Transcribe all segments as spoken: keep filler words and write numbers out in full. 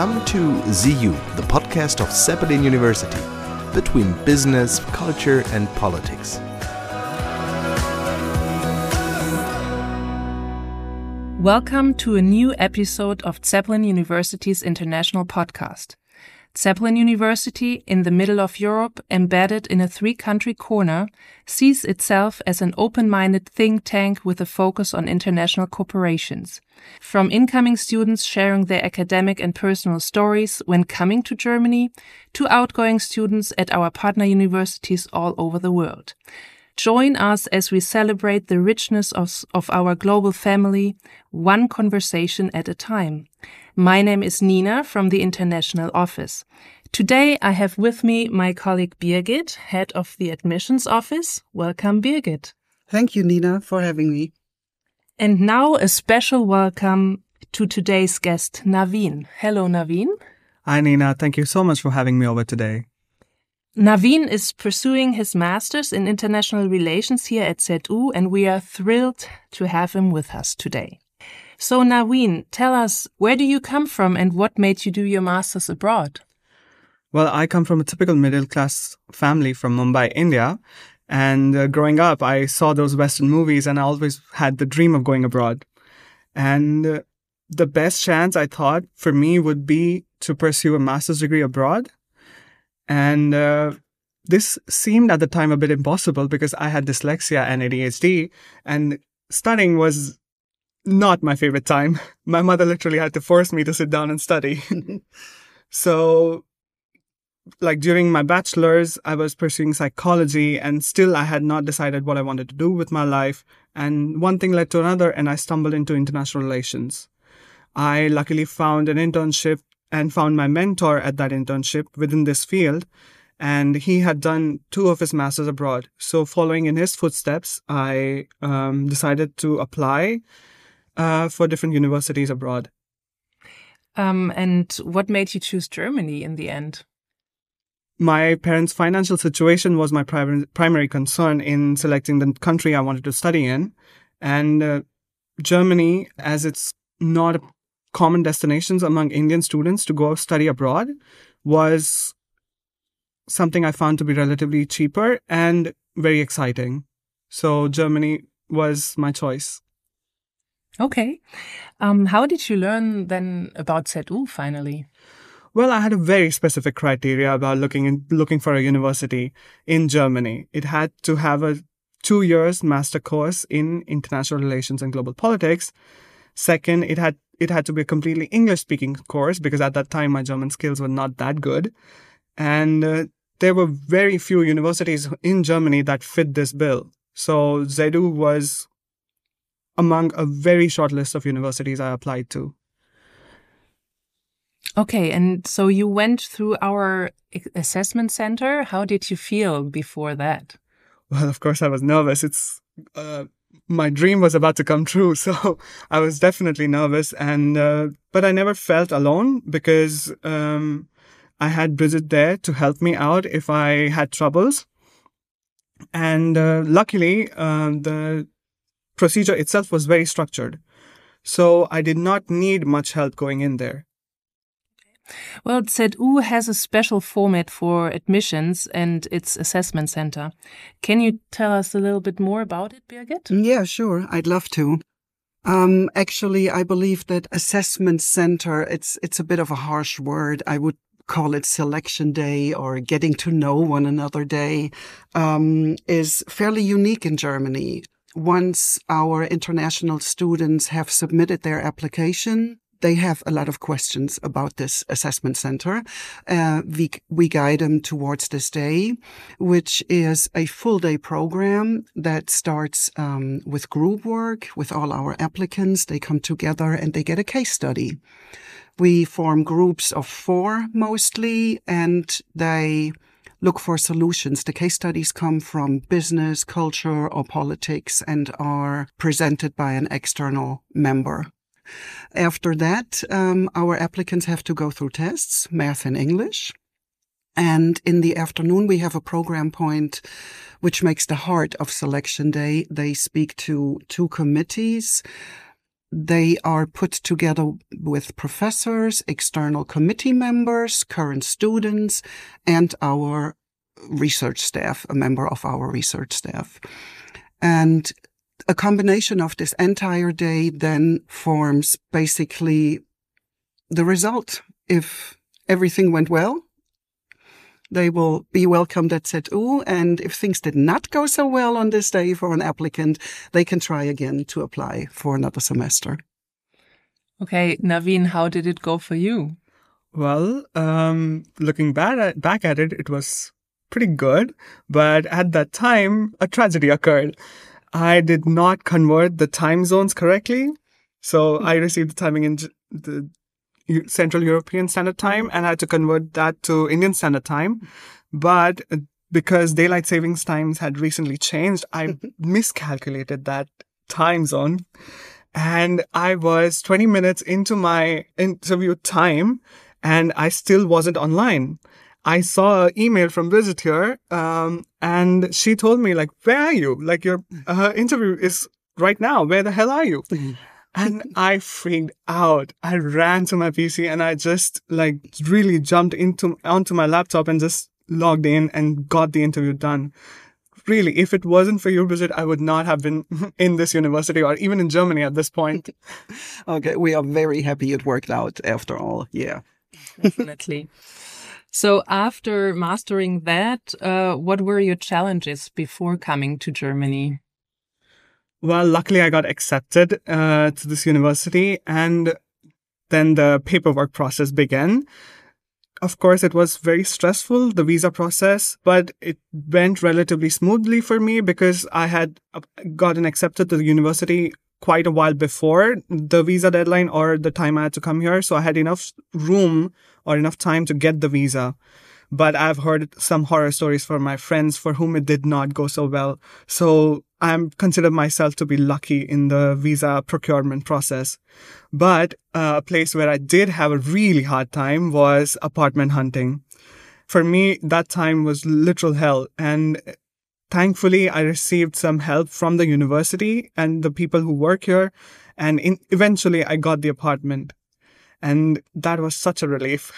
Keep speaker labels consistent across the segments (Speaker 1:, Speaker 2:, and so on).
Speaker 1: Welcome to Z U, the podcast of Zeppelin University, between business, culture and politics.
Speaker 2: Welcome to a new episode of Zeppelin University's international podcast. Zeppelin University, in the middle of Europe, embedded in a three-country corner, sees itself as an open-minded think tank with a focus on international cooperations. From incoming students sharing their academic and personal stories when coming to Germany, to outgoing students at our partner universities all over the world. Join us as we celebrate the richness of, of our global family, one conversation at a time. My name is Nina from the International Office. Today I have with me my colleague Birgit, head of the Admissions Office. Welcome, Birgit.
Speaker 3: Thank you, Nina, for having me.
Speaker 2: And now a special welcome to today's guest, Naveen. Hello, Naveen.
Speaker 4: Hi, Nina. Thank you so much for having me over today.
Speaker 2: Naveen is pursuing his master's in international relations here at Z U, and we are thrilled to have him with us today. So, Naveen, tell us, where do you come from and what made you do your master's abroad?
Speaker 4: Well, I come from a typical middle-class family from Mumbai, India. And uh, growing up, I saw those Western movies and I always had the dream of going abroad. And uh, the best chance, I thought, for me would be to pursue a master's degree abroad. And uh, this seemed at the time a bit impossible because I had dyslexia and A D H D, and studying was not my favorite time. My mother literally had to force me to sit down and study. So, like during my bachelor's, I was pursuing psychology and still I had not decided what I wanted to do with my life. And one thing led to another and I stumbled into international relations. I luckily found an internship and found my mentor at that internship within this field. And he had done two of his masters abroad. So following in his footsteps, I um, decided to apply uh, for different universities abroad.
Speaker 2: Um, and what made you choose Germany in the end?
Speaker 4: My parents' financial situation was my primary primary concern in selecting the country I wanted to study in. And uh, Germany, as it's not a common destinations among Indian students to go study abroad, was something I found to be relatively cheaper and very exciting. So Germany was my choice.
Speaker 2: Okay. Um, how did you learn then about Z U finally?
Speaker 4: Well, I had a very specific criteria about looking in, looking for a university in Germany. It had to have a two years master course in international relations and global politics. Second, it had it had to be a completely English-speaking course because at that time my German skills were not that good. And uh, there were very few universities in Germany that fit this bill. So Z U was among a very short list of universities I applied to.
Speaker 2: Okay, and so you went through our assessment center. How did you feel before that?
Speaker 4: Well, of course, I was nervous. It's uh, my dream was about to come true, so I was definitely nervous. And uh, but I never felt alone because um, I had Bridget there to help me out if I had troubles. And uh, luckily, uh, the procedure itself was very structured, so I did not need much help going in there.
Speaker 2: Well, Z U has a special format for admissions and its assessment center. Can you tell us a little bit more about it, Birgit?
Speaker 3: Yeah, sure. I'd love to. Um, actually, I believe that assessment center, it's it's a bit of a harsh word. I would call it selection day or getting to know one another day, um, is fairly unique in Germany. Once our international students have submitted their application, they have a lot of questions about this assessment center. Uh, we, we guide them towards this day, which is a full day program that starts um, with group work with all our applicants. They come together and they get a case study. We form groups of four mostly, and they look for solutions. The case studies come from business, culture, or politics and are presented by an external member. After that, um, our applicants have to go through tests, math and English. And in the afternoon, we have a program point which makes the heart of selection day. They speak to two committees they are put together with professors, external committee members, current students, and our research staff, a member of our research staff. And a combination of this entire day then forms basically the result. If everything went well, they will be welcomed at Z U, and if things did not go so well on this day for an applicant, they can try again to apply for another semester.
Speaker 2: Okay, Naveen, how did it go for you?
Speaker 4: Well, um, looking back at, back at it, it was pretty good, but at that time, a tragedy occurred. I did not convert the time zones correctly, so I received the timing in the Central European Standard Time, and I had to convert that to Indian Standard Time. But because daylight savings times had recently changed, I miscalculated that time zone. And I was twenty minutes into my interview time, and I still wasn't online. I saw an email from Visitor, um, and she told me, like, where are you? Like, your uh, interview is right now. Where the hell are you? And I freaked out. I ran to my P C and I just like really jumped into onto my laptop and just logged in and got the interview done. Really, if it wasn't for your visit, I would not have been in this university or even in Germany at this point.
Speaker 3: Okay, we are very happy it worked out after all. Yeah.
Speaker 2: Definitely. So after mastering that, uh, what were your challenges before coming to Germany?
Speaker 4: Well, luckily I got accepted uh, to this university, and then the paperwork process began. Of course, it was very stressful, the visa process, but it went relatively smoothly for me because I had gotten accepted to the university quite a while before the visa deadline or the time I had to come here. So I had enough room or enough time to get the visa. But I've heard some horror stories from my friends for whom it did not go so well. So I consider myself to be lucky in the visa procurement process. But uh, a place where I did have a really hard time was apartment hunting. For me, that time was literal hell. And thankfully, I received some help from the university and the people who work here. And in, eventually, I got the apartment. And that was such a relief.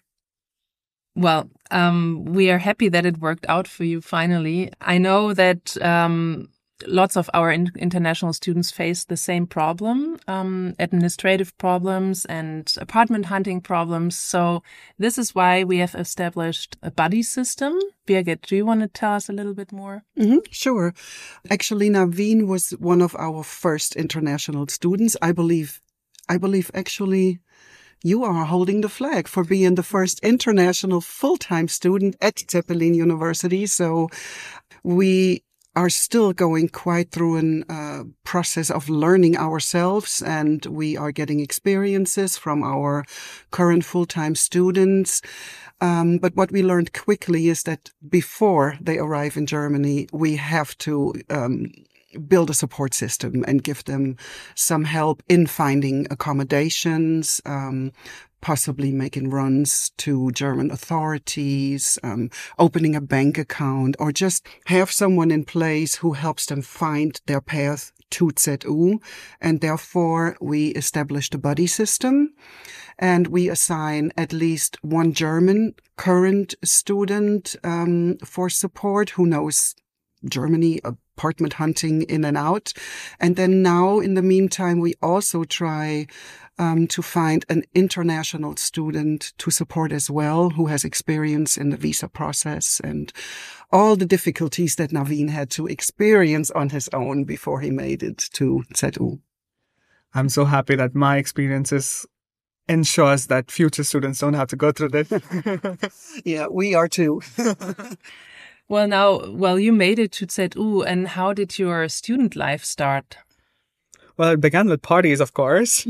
Speaker 2: Well, um, we are happy that it worked out for you finally. I know that um, lots of our in- international students face the same problem, um, administrative problems and apartment hunting problems. So this is why we have established a buddy system. Birgit, do you want to tell us a little bit more?
Speaker 3: Mm-hmm, sure. Actually, Naveen was one of our first international students. I believe, I believe actually... you are holding the flag for being the first international full-time student at Zeppelin University. So we are still going quite through a uh, process of learning ourselves, and we are getting experiences from our current full-time students. Um, but what we learned quickly is that before they arrive in Germany, we have to um build a support system and give them some help in finding accommodations, um, possibly making runs to German authorities, um, opening a bank account, or just have someone in place who helps them find their path to Z U. And therefore, we established a buddy system, and we assign at least one German current student um, for support who knows Germany, apartment hunting in and out. And then now, in the meantime, we also try um, to find an international student to support as well, who has experience in the visa process and all the difficulties that Naveen had to experience on his own before he made it to Z U.
Speaker 4: I'm so happy that my experiences ensures that future students don't have to go through this.
Speaker 3: Yeah, we are too.
Speaker 2: Well, now, well, you made it to Z U, and how did your student life start?
Speaker 4: Well, it began with parties, of course.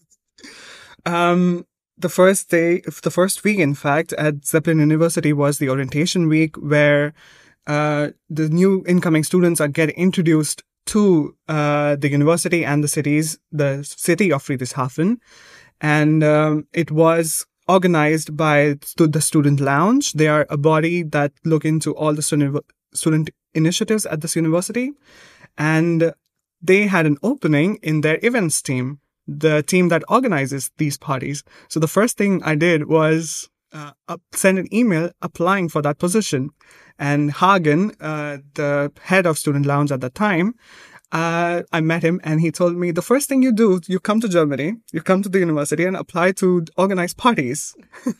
Speaker 4: um, the first day, the first week, in fact, at Zeppelin University was the orientation week, where uh, the new incoming students are getting introduced to uh, the university and the cities, the city of Friedrichshafen. And um, it was organized by the Student Lounge. They are a body that look into all the student, student initiatives at this university. And they had an opening in their events team. the team that organizes these parties. So the first thing I did was uh, up, send an email applying for that position. And Hagen, uh, the head of Student Lounge at the time, uh, I met him and he told me, the first thing you do, you come to Germany, you come to the university and apply to organize parties.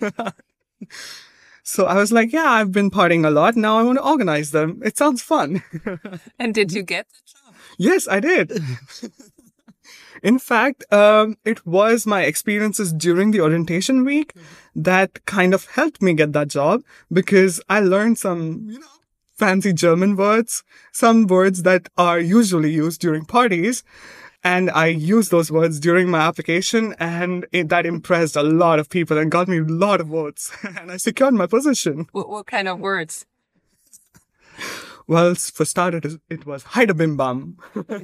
Speaker 4: So I was like, yeah, I've been partying a lot. Now I want to organize them. It sounds fun.
Speaker 2: And did you get the job?
Speaker 4: Yes, I did. In fact, um, it was my experiences during the orientation week that kind of helped me get that job, because I learned some, you know, fancy German words, some words that are usually used during parties. And I used those words during my application, and it, that impressed a lot of people and got me a lot of votes. And I secured my position.
Speaker 2: What, what kind of words?
Speaker 4: Well, for starters, it was Heidebimbam.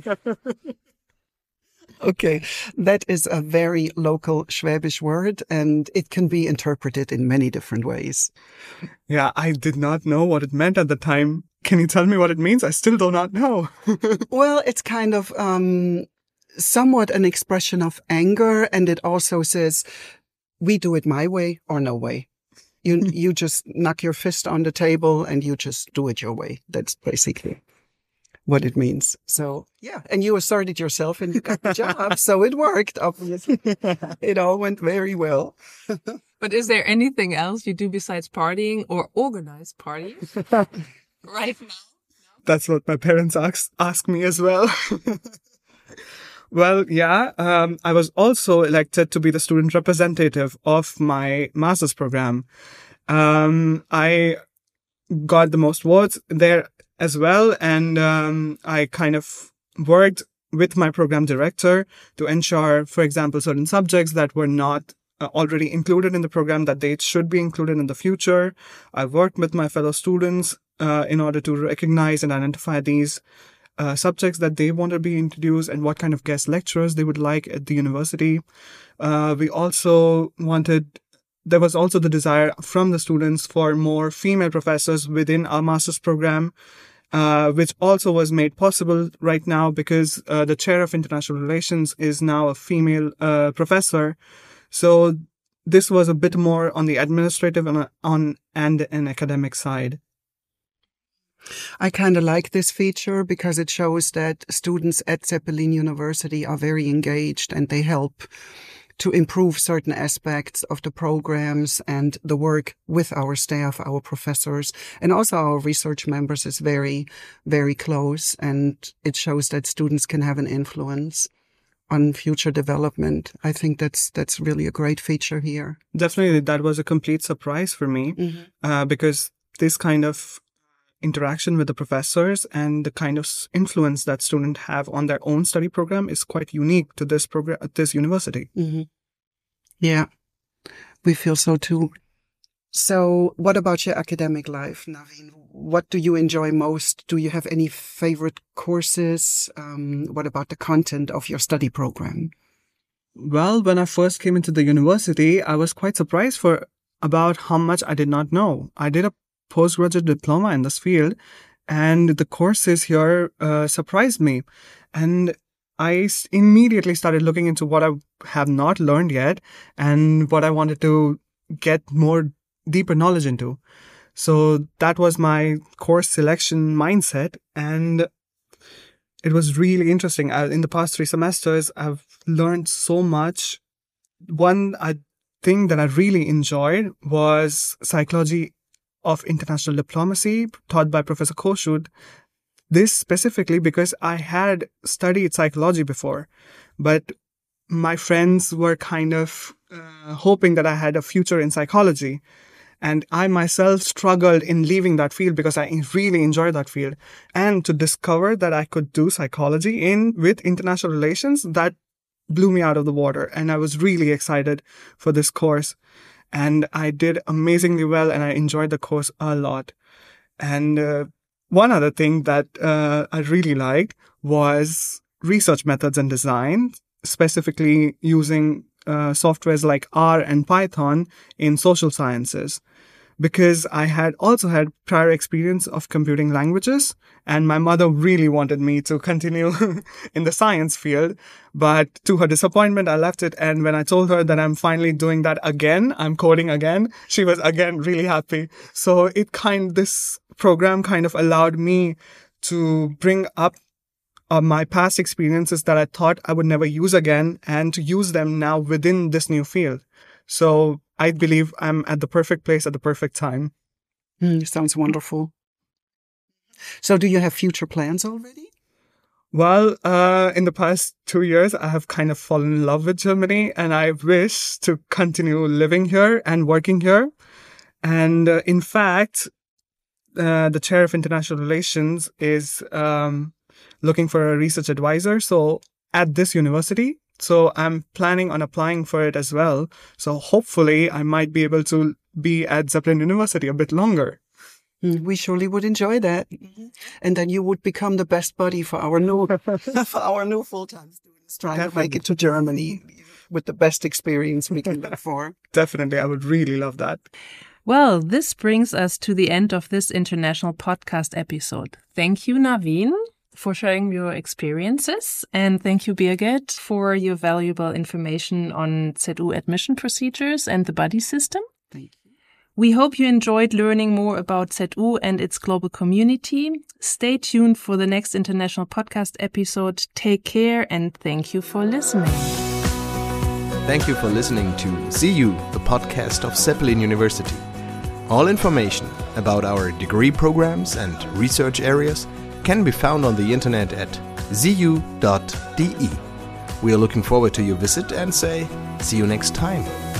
Speaker 3: Okay, that is a very local Schwäbisch word, and it can be interpreted in many different ways.
Speaker 4: Yeah, I did not know what it meant at the time. Can you tell me what it means? I still do not know.
Speaker 3: Well, it's kind of um, somewhat an expression of anger, and it also says, we do it my way or no way. You you just knock your fist on the table and you just do it your way. That's basically what it means. So, yeah. And you asserted yourself and you got the job. So it worked, obviously. It all went very well.
Speaker 2: But is there anything else you do besides partying or organize parties right now?
Speaker 4: That's what my parents ask, ask me as well. Well, yeah, um, I was also elected to be the student representative of my master's program. Um, I got the most votes there as well. And um, I kind of worked with my program director to ensure, for example, certain subjects that were not uh, already included in the program, that they should be included in the future. I worked with my fellow students uh, in order to recognize and identify these Uh, subjects that they want to be introduced and what kind of guest lecturers they would like at the university. Uh, we also wanted, there was also the desire from the students for more female professors within our master's program, uh, which also was made possible right now because uh, the chair of international relations is now a female uh, professor. So this was a bit more on the administrative and on and an academic side.
Speaker 3: I kind of like this feature because it shows that students at Zeppelin University are very engaged and they help to improve certain aspects of the programs, and the work with our staff, our professors, and also our research members is very, very close, and it shows that students can have an influence on future development. I think that's that's really a great feature here.
Speaker 4: Definitely, that was a complete surprise for me, mm-hmm. uh, because this kind of interaction with the professors and the kind of influence that students have on their own study program is quite unique to this program at this university.
Speaker 3: Mm-hmm. Yeah, we feel so too. So what about your academic life, Naveen? What do you enjoy most? Do you have any favorite courses? Um, what about the content of your study program?
Speaker 4: Well, when I first came into the university, I was quite surprised for about how much I did not know. I did a postgraduate diploma in this field, and the courses here uh, surprised me. And I immediately started looking into what I have not learned yet and what I wanted to get more deeper knowledge into. So that was my course selection mindset, and it was really interesting. I, in the past three semesters, I've learned so much. One I, thing that I really enjoyed was psychology of international diplomacy, taught by Professor Kossuth. This specifically because I had studied psychology before, but my friends were kind of uh, hoping that I had a future in psychology. And I myself struggled in leaving that field because I really enjoyed that field. And to discover that I could do psychology in with international relations, that blew me out of the water. And I was really excited for this course. And I did amazingly well, and I enjoyed the course a lot. And uh, one other thing that uh, I really liked was research methods and design, specifically using uh, softwares like R and Python in social sciences. because I had also had prior experience of computing languages, and my mother really wanted me to continue in the science field. But to her disappointment, I left it. And when I told her that I'm finally doing that again, I'm coding again, she was again really happy. So it kind, this program kind of allowed me to bring up uh, my past experiences that I thought I would never use again, and to use them now within this new field. So I believe I'm at the perfect place at the perfect time.
Speaker 3: Mm, sounds wonderful. So do you have future plans already?
Speaker 4: Well, uh, in the past two years, I have kind of fallen in love with Germany, and I wish to continue living here and working here. And uh, in fact, uh, the chair of international relations is um, looking for a research advisor. So at this university, so I'm planning on applying for it as well. So hopefully I might be able to be at Zeppelin University a bit longer.
Speaker 3: We surely would enjoy that. Mm-hmm. And then you would become the best buddy for our new for our new full-time students trying Definitely. to make it to Germany with the best experience we can look for.
Speaker 4: Definitely. I would really love that.
Speaker 2: Well, this brings us to the end of this international podcast episode. Thank you, Naveen, for sharing your experiences. And thank you, Birgit, for your valuable information on Z U admission procedures and the buddy system.
Speaker 3: Thank you.
Speaker 2: We hope you enjoyed learning more about Z U and its global community. Stay tuned for the next international podcast episode. Take care and thank you for listening.
Speaker 1: Thank you for listening to Z U, the podcast of Zeppelin University. All information about our degree programs and research areas can be found on the internet at z u dot d e. We are looking forward to your visit and say, see you next time.